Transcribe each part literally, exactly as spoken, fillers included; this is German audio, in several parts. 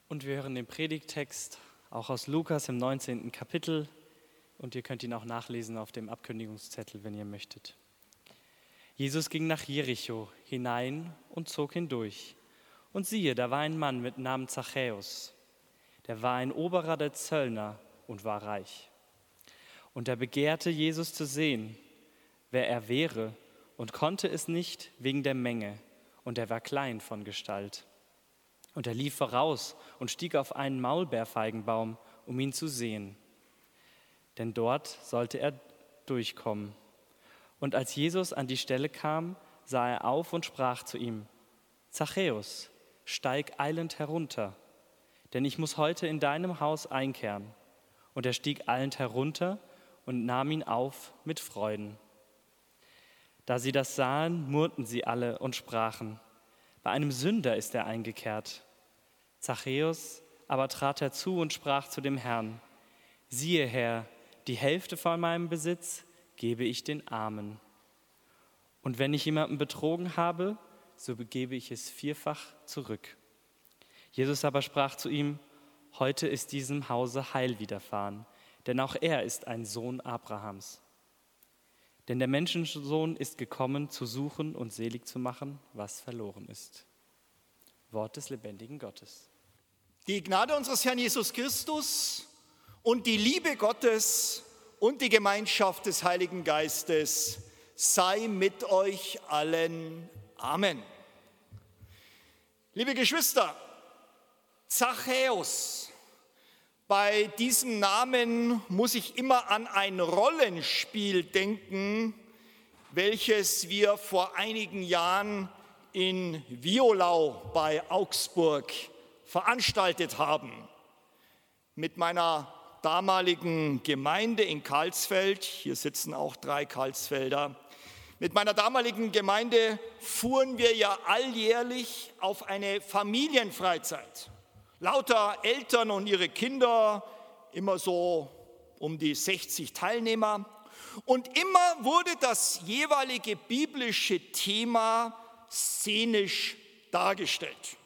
Und wir hören den Predigttext auch aus Lukas im neunzehnten Kapitel und ihr könnt ihn auch nachlesen auf dem Abkündigungszettel, wenn ihr möchtet. Jesus ging nach Jericho hinein und zog hindurch. Und siehe, da war ein Mann mit Namen Zachäus. Der war ein Oberer der Zöllner und war reich. Und er begehrte, Jesus zu sehen, wer er wäre, und konnte es nicht wegen der Menge. Und er war klein von Gestalt. Und er lief voraus und stieg auf einen Maulbeerfeigenbaum, um ihn zu sehen. Denn dort sollte er durchkommen. Und als Jesus an die Stelle kam, sah er auf und sprach zu ihm: Zachäus, steig eilend herunter, denn ich muss heute in deinem Haus einkehren. Und er stieg eilend herunter und nahm ihn auf mit Freuden. Da sie das sahen, murrten sie alle und sprachen: Bei einem Sünder ist er eingekehrt. Zachäus aber trat herzu und sprach zu dem Herrn: Siehe, Herr, die Hälfte von meinem Besitz gebe ich den Armen. Und wenn ich jemanden betrogen habe, so gebe ich es vierfach zurück. Jesus aber sprach zu ihm: Heute ist diesem Hause Heil widerfahren, denn auch er ist ein Sohn Abrahams. Denn der Menschensohn ist gekommen, zu suchen und selig zu machen, was verloren ist. Wort des lebendigen Gottes. Die Gnade unseres Herrn Jesus Christus und die Liebe Gottes und die Gemeinschaft des Heiligen Geistes sei mit euch allen. Amen. Liebe Geschwister, Zachäus. Bei diesem Namen muss ich immer an ein Rollenspiel denken, welches wir vor einigen Jahren in Wiolau bei Augsburg veranstaltet haben. Mit meiner damaligen Gemeinde in Karlsfeld, hier sitzen auch drei Karlsfelder, mit meiner damaligen Gemeinde fuhren wir ja alljährlich auf eine Familienfreizeit. Lauter Eltern und ihre Kinder, immer so um die sechzig Teilnehmer. Und immer wurde das jeweilige biblische Thema szenisch dargestellt.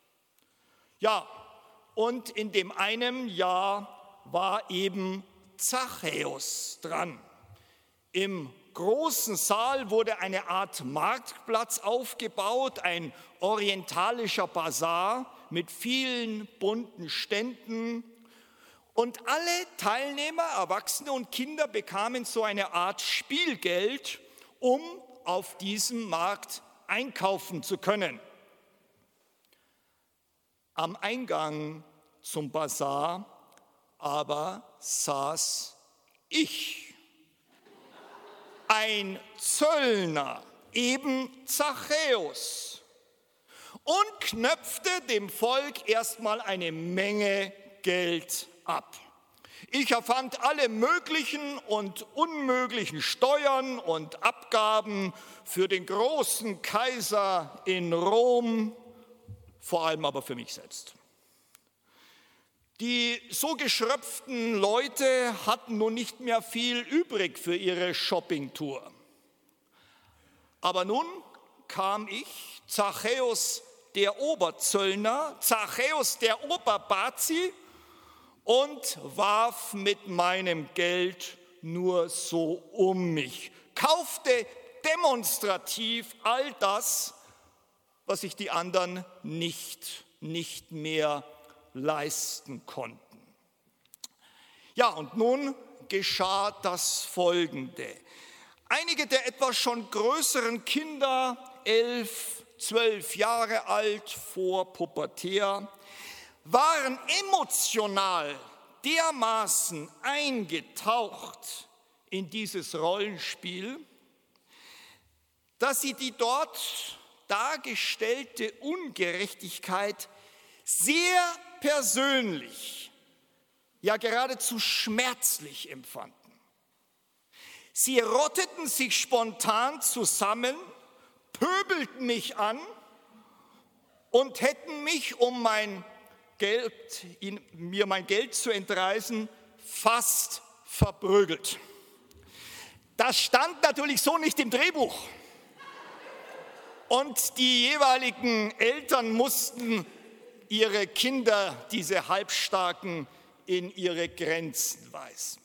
Ja, und in dem einen Jahr war eben Zachäus dran. Im großen Saal wurde eine Art Marktplatz aufgebaut, ein orientalischer Basar mit vielen bunten Ständen. Und alle Teilnehmer, Erwachsene und Kinder, bekamen so eine Art Spielgeld, um auf diesem Markt einkaufen zu können. Am Eingang zum Basar aber saß ich, ein Zöllner, eben Zachäus, und knöpfte dem Volk erstmal eine Menge Geld ab. Ich erfand alle möglichen und unmöglichen Steuern und Abgaben für den großen Kaiser in Rom, vor allem aber für mich selbst. Die so geschröpften Leute hatten nun nicht mehr viel übrig für ihre Shoppingtour. Aber nun kam ich, Zachäus der Oberzöllner, Zachäus der Oberbazi, und warf mit meinem Geld nur so um mich, kaufte demonstrativ all das, was sich die anderen nicht, nicht mehr leisten konnten. Ja, und nun geschah das Folgende. Einige der etwas schon größeren Kinder, elf, zwölf Jahre alt, vor Pubertär, waren emotional dermaßen eingetaucht in dieses Rollenspiel, dass sie die dort dargestellte Ungerechtigkeit sehr persönlich, ja geradezu schmerzlich empfanden. Sie rotteten sich spontan zusammen, pöbelten mich an und hätten mich, um mein Geld, mir mein Geld zu entreißen, fast verprügelt. Das stand natürlich so nicht im Drehbuch. Und die jeweiligen Eltern mussten ihre Kinder, diese Halbstarken, in ihre Grenzen weisen.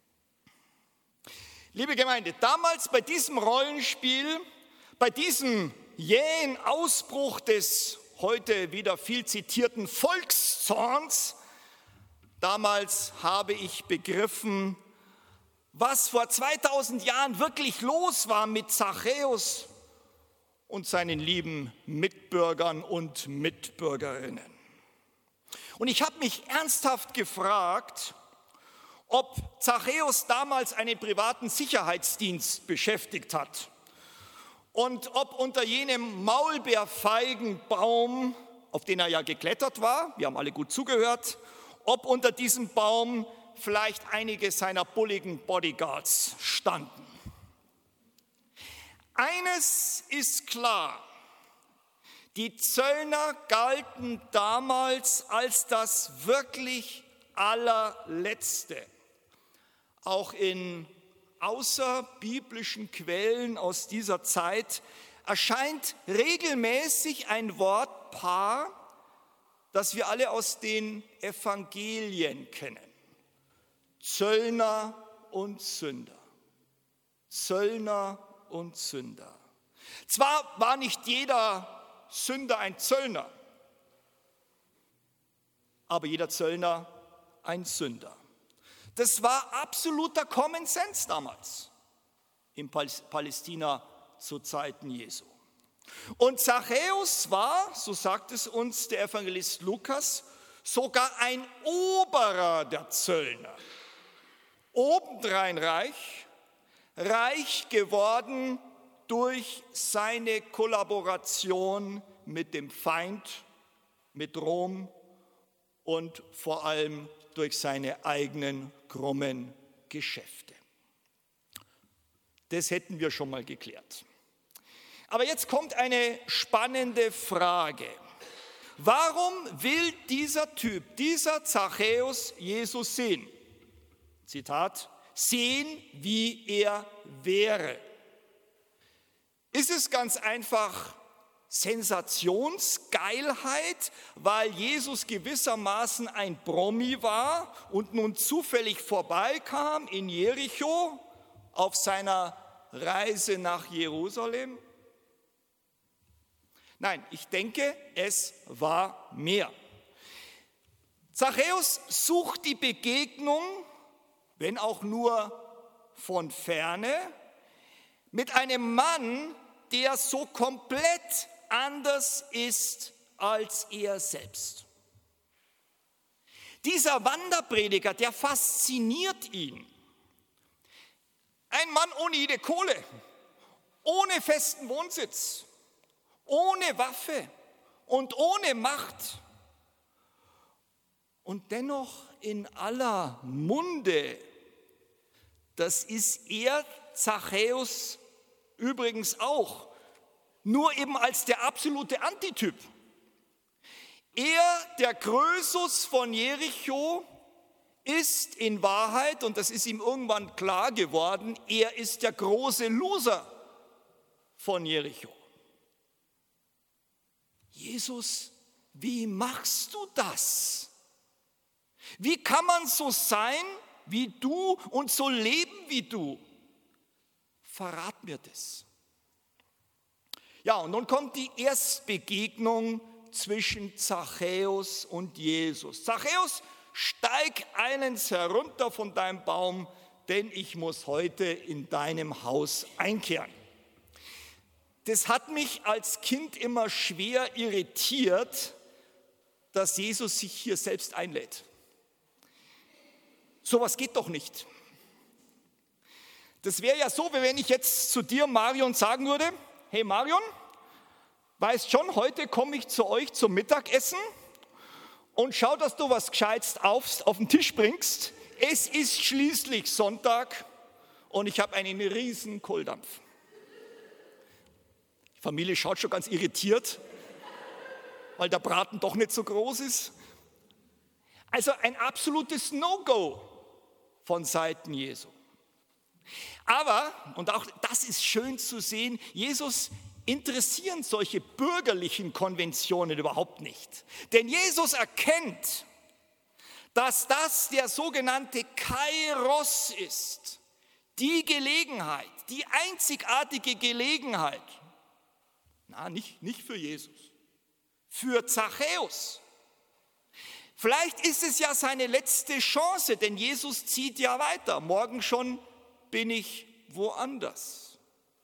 Liebe Gemeinde, damals bei diesem Rollenspiel, bei diesem jähen Ausbruch des heute wieder viel zitierten Volkszorns, damals habe ich begriffen, was vor zweitausend Jahren wirklich los war mit Zachäus und seinen lieben Mitbürgern und Mitbürgerinnen. Und ich habe mich ernsthaft gefragt, ob Zachäus damals einen privaten Sicherheitsdienst beschäftigt hat und ob unter jenem Maulbeerfeigenbaum, auf den er ja geklettert war, wir haben alle gut zugehört, ob unter diesem Baum vielleicht einige seiner bulligen Bodyguards standen. Eines ist klar, die Zöllner galten damals als das wirklich allerletzte. Auch in außerbiblischen Quellen aus dieser Zeit erscheint regelmäßig ein Wortpaar, das wir alle aus den Evangelien kennen. Zöllner und Sünder. Zöllner und Sünder. Zwar war nicht jeder Sünder ein Zöllner, aber jeder Zöllner ein Sünder. Das war absoluter Common Sense damals in Palästina zu Zeiten Jesu. Und Zachäus war, so sagt es uns der Evangelist Lukas, sogar ein Oberer der Zöllner. Obendrein reich, reich geworden durch seine Kollaboration mit dem Feind, mit Rom und vor allem durch seine eigenen krummen Geschäfte. Das hätten wir schon mal geklärt. Aber jetzt kommt eine spannende Frage. Warum will dieser Typ, dieser Zachäus, Jesus sehen? Zitat, sehen, wie er wäre. Ist es ganz einfach Sensationsgeilheit, weil Jesus gewissermaßen ein Promi war und nun zufällig vorbeikam in Jericho auf seiner Reise nach Jerusalem? Nein, ich denke, es war mehr. Zachäus sucht die Begegnung, wenn auch nur von ferne, mit einem Mann, der so komplett anders ist als er selbst. Dieser Wanderprediger, der fasziniert ihn. Ein Mann ohne jede Kohle, ohne festen Wohnsitz, ohne Waffe und ohne Macht. Und dennoch in aller Munde. Das ist er, Zachäus, übrigens auch, nur eben als der absolute Antityp. Er, der Krösus von Jericho, ist in Wahrheit, und das ist ihm irgendwann klar geworden, er ist der große Loser von Jericho. Jesus, wie machst du das? Wie kann man so sein wie du und so leben wie du? Verrat mir das. Ja, und nun kommt die Erstbegegnung zwischen Zachäus und Jesus. Zachäus, steig eilends herunter von deinem Baum, denn ich muss heute in deinem Haus einkehren. Das hat mich als Kind immer schwer irritiert, dass Jesus sich hier selbst einlädt. Sowas geht doch nicht. Das wäre ja so, wie wenn ich jetzt zu dir, Marion, sagen würde, hey Marion, weißt schon, heute komme ich zu euch zum Mittagessen und schau, dass du was Gescheites auf, auf den Tisch bringst. Es ist schließlich Sonntag und ich habe einen riesen Kohldampf. Die Familie schaut schon ganz irritiert, weil der Braten doch nicht so groß ist. Also ein absolutes No-Go von Seiten Jesu. Aber, und auch das ist schön zu sehen, Jesus interessieren solche bürgerlichen Konventionen überhaupt nicht. Denn Jesus erkennt, dass das der sogenannte Kairos ist, die Gelegenheit, die einzigartige Gelegenheit, na, nicht, nicht für Jesus, für Zachäus. Vielleicht ist es ja seine letzte Chance, denn Jesus zieht ja weiter. Morgen schon bin ich woanders.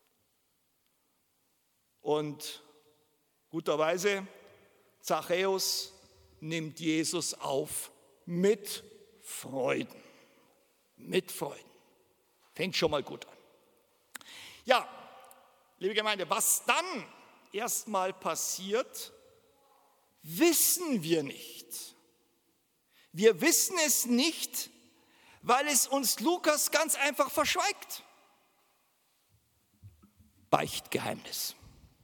Und guterweise, Zachäus nimmt Jesus auf mit Freuden. Mit Freuden. Fängt schon mal gut an. Ja, liebe Gemeinde, was dann erstmal passiert, wissen wir nicht. Wir wissen es nicht, weil es uns Lukas ganz einfach verschweigt. Beichtgeheimnis.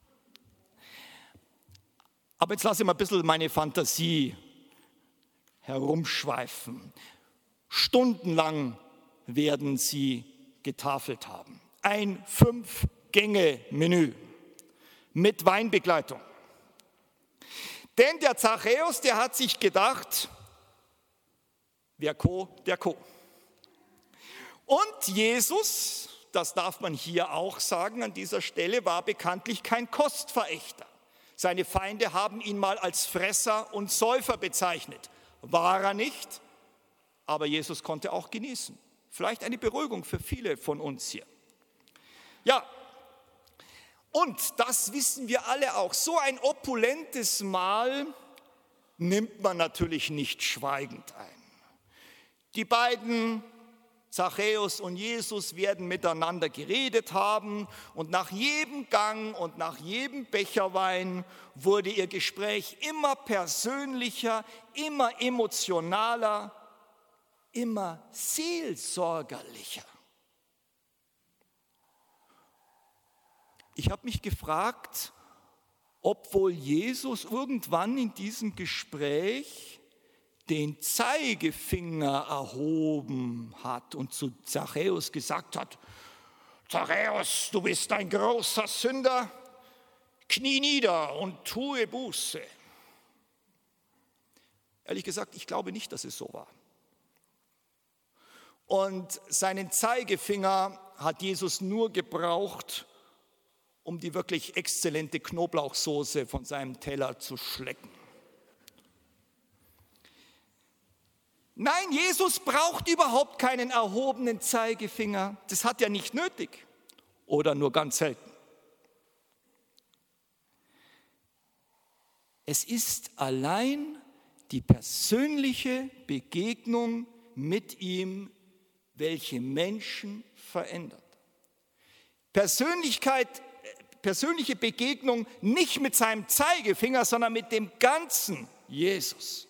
Aber jetzt lasse ich mal ein bisschen meine Fantasie herumschweifen. Stundenlang werden sie getafelt haben. Ein Fünf-Gänge-Menü mit Weinbegleitung. Denn der Zachäus, der hat sich gedacht, wer Co, der Co. Und Jesus, das darf man hier auch sagen an dieser Stelle, war bekanntlich kein Kostverächter. Seine Feinde haben ihn mal als Fresser und Säufer bezeichnet. War er nicht, aber Jesus konnte auch genießen. Vielleicht eine Beruhigung für viele von uns hier. Ja, und das wissen wir alle auch. So ein opulentes Mahl nimmt man natürlich nicht schweigend ein. Die beiden, Zachäus und Jesus, werden miteinander geredet haben und nach jedem Gang und nach jedem Becher Wein wurde ihr Gespräch immer persönlicher, immer emotionaler, immer seelsorgerlicher. Ich habe mich gefragt, ob wohl Jesus irgendwann in diesem Gespräch den Zeigefinger erhoben hat und zu Zachäus gesagt hat, Zachäus, du bist ein großer Sünder, knie nieder und tue Buße. Ehrlich gesagt, ich glaube nicht, dass es so war. Und seinen Zeigefinger hat Jesus nur gebraucht, um die wirklich exzellente Knoblauchsoße von seinem Teller zu schlecken. Nein, Jesus braucht überhaupt keinen erhobenen Zeigefinger. Das hat er nicht nötig oder nur ganz selten. Es ist allein die persönliche Begegnung mit ihm, welche Menschen verändert. Persönlichkeit, persönliche Begegnung nicht mit seinem Zeigefinger, sondern mit dem ganzen Jesus.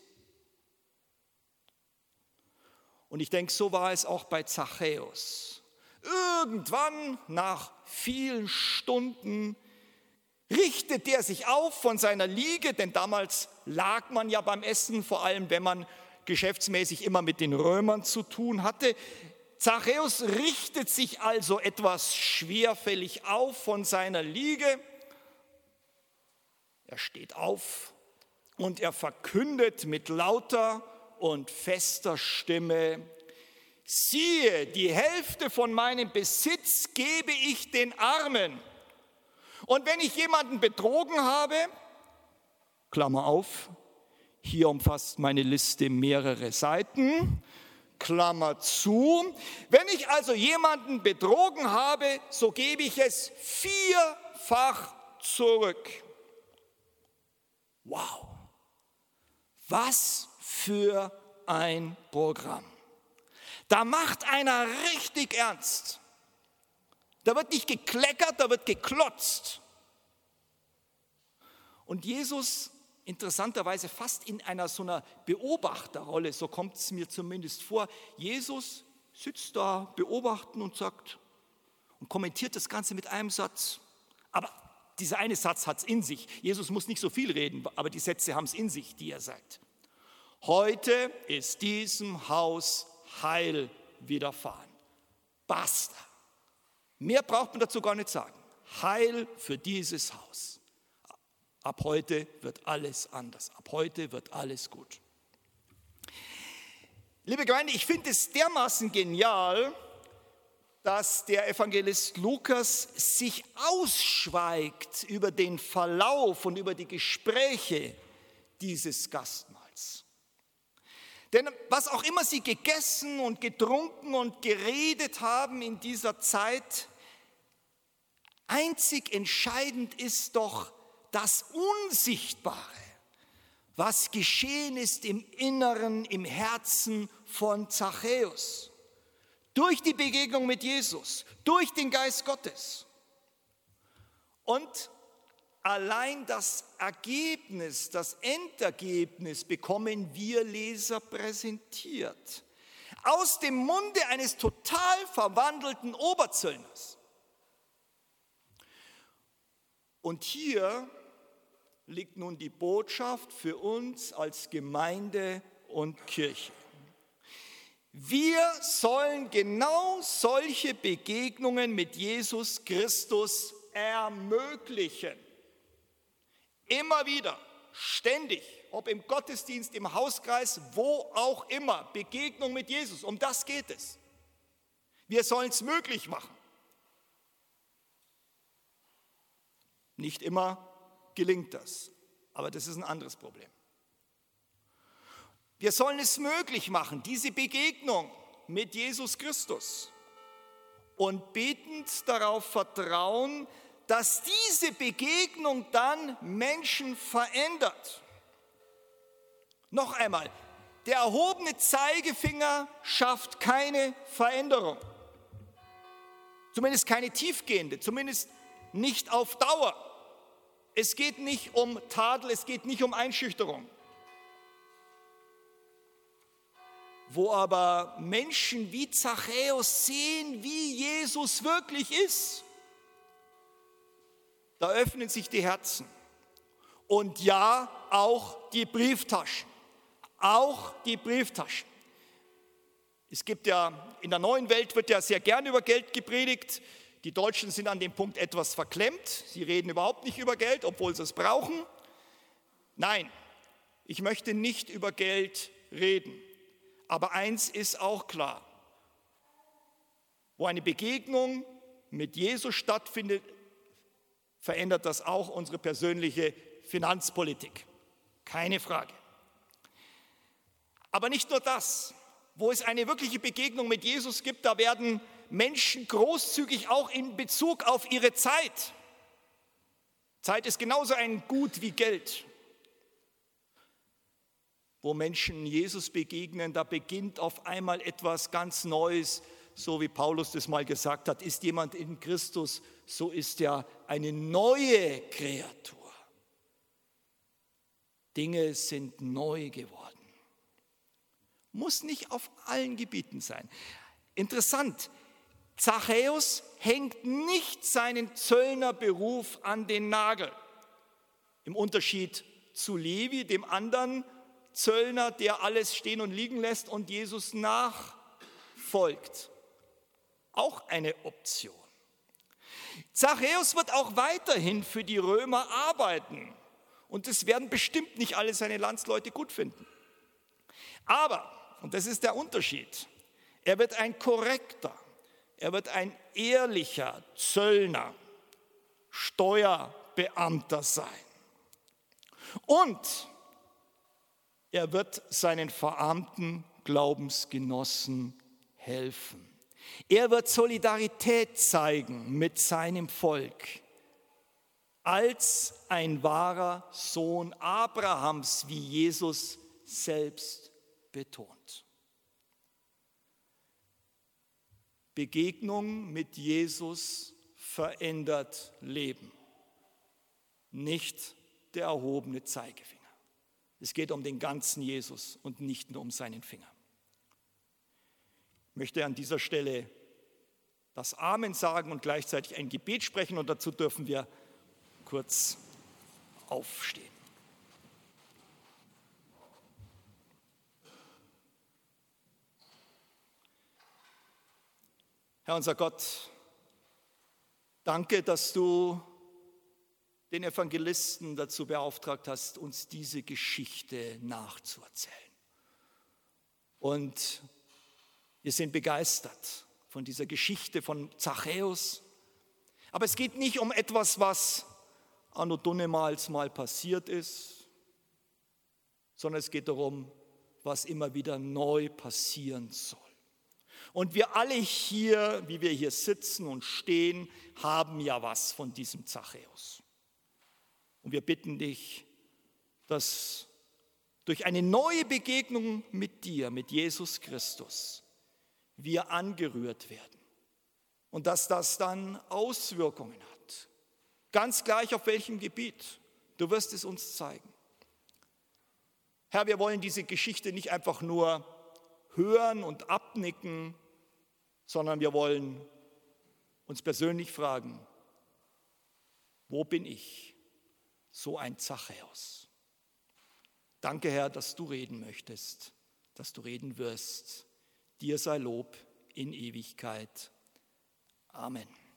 Und ich denke, so war es auch bei Zachäus. Irgendwann, nach vielen Stunden, richtet er sich auf von seiner Liege, denn damals lag man ja beim Essen, vor allem wenn man geschäftsmäßig immer mit den Römern zu tun hatte. Zachäus richtet sich also etwas schwerfällig auf von seiner Liege. Er steht auf und er verkündet mit lauter und fester Stimme, siehe, die Hälfte von meinem Besitz gebe ich den Armen. Und wenn ich jemanden betrogen habe, Klammer auf, hier umfasst meine Liste mehrere Seiten, Klammer zu, wenn ich also jemanden betrogen habe, so gebe ich es vierfach zurück. Wow, was für ein Programm. Da macht einer richtig ernst. Da wird nicht gekleckert, da wird geklotzt. Und Jesus, interessanterweise fast in einer so einer Beobachterrolle, so kommt es mir zumindest vor, Jesus sitzt da, beobachten und sagt und kommentiert das Ganze mit einem Satz. Aber dieser eine Satz hat es in sich. Jesus muss nicht so viel reden, aber die Sätze haben es in sich, die er sagt. Heute ist diesem Haus Heil widerfahren. Basta. Mehr braucht man dazu gar nicht sagen. Heil für dieses Haus. Ab heute wird alles anders. Ab heute wird alles gut. Liebe Gemeinde, ich finde es dermaßen genial, dass der Evangelist Lukas sich ausschweigt über den Verlauf und über die Gespräche dieses Gastmahls. Denn was auch immer sie gegessen und getrunken und geredet haben in dieser Zeit, einzig entscheidend ist doch das Unsichtbare, was geschehen ist im Inneren, im Herzen von Zachäus. Durch die Begegnung mit Jesus, durch den Geist Gottes. Und allein das Ergebnis, das Endergebnis bekommen wir Leser präsentiert. Aus dem Munde eines total verwandelten Oberzöllners. Und hier liegt nun die Botschaft für uns als Gemeinde und Kirche. Wir sollen genau solche Begegnungen mit Jesus Christus ermöglichen. Immer wieder, ständig, ob im Gottesdienst, im Hauskreis, wo auch immer, Begegnung mit Jesus, um das geht es. Wir sollen es möglich machen. Nicht immer gelingt das, aber das ist ein anderes Problem. Wir sollen es möglich machen, diese Begegnung mit Jesus Christus, und betend darauf vertrauen, dass diese Begegnung dann Menschen verändert. Noch einmal, der erhobene Zeigefinger schafft keine Veränderung. Zumindest keine tiefgehende, zumindest nicht auf Dauer. Es geht nicht um Tadel, es geht nicht um Einschüchterung. Wo aber Menschen wie Zachäus sehen, wie Jesus wirklich ist, da öffnen sich die Herzen. Und ja, auch die Brieftaschen. Auch die Brieftaschen. Es gibt ja, in der neuen Welt wird ja sehr gern über Geld gepredigt. Die Deutschen sind an dem Punkt etwas verklemmt. Sie reden überhaupt nicht über Geld, obwohl sie es brauchen. Nein, ich möchte nicht über Geld reden. Aber eins ist auch klar, wo eine Begegnung mit Jesus stattfindet, verändert das auch unsere persönliche Finanzpolitik. Keine Frage. Aber nicht nur das, wo es eine wirkliche Begegnung mit Jesus gibt, da werden Menschen großzügig auch in Bezug auf ihre Zeit. Zeit ist genauso ein Gut wie Geld. Wo Menschen Jesus begegnen, da beginnt auf einmal etwas ganz Neues, so wie Paulus das mal gesagt hat, ist jemand in Christus, so ist er eine neue Kreatur. Dinge sind neu geworden. Muss nicht auf allen Gebieten sein. Interessant, Zachäus hängt nicht seinen Zöllnerberuf an den Nagel. Im Unterschied zu Levi, dem anderen Zöllner, der alles stehen und liegen lässt und Jesus nachfolgt. Auch eine Option. Zachäus wird auch weiterhin für die Römer arbeiten. Und das werden bestimmt nicht alle seine Landsleute gut finden. Aber, und das ist der Unterschied, er wird ein korrekter, er wird ein ehrlicher Zöllner, Steuerbeamter sein. Und er wird seinen verarmten Glaubensgenossen helfen. Er wird Solidarität zeigen mit seinem Volk als ein wahrer Sohn Abrahams, wie Jesus selbst betont. Begegnung mit Jesus verändert Leben, nicht der erhobene Zeigefinger. Es geht um den ganzen Jesus und nicht nur um seinen Finger. Ich möchte an dieser Stelle das Amen sagen und gleichzeitig ein Gebet sprechen, und dazu dürfen wir kurz aufstehen. Herr unser Gott, Danke, dass du den Evangelisten dazu beauftragt hast, uns diese Geschichte nachzuerzählen. Und wir sind begeistert von dieser Geschichte von Zachäus. Aber es geht nicht um etwas, was anno dunnemals mal passiert ist, sondern es geht darum, was immer wieder neu passieren soll. Und wir alle hier, wie wir hier sitzen und stehen, haben ja was von diesem Zachäus. Und wir bitten dich, dass durch eine neue Begegnung mit dir, mit Jesus Christus, wir angerührt werden. Und dass das dann Auswirkungen hat. Ganz gleich auf welchem Gebiet. Du wirst es uns zeigen. Herr, wir wollen diese Geschichte nicht einfach nur hören und abnicken, sondern wir wollen uns persönlich fragen, wo bin ich, so ein Zachäus? Danke, Herr, dass du reden möchtest, dass du reden wirst. Dir sei Lob in Ewigkeit. Amen.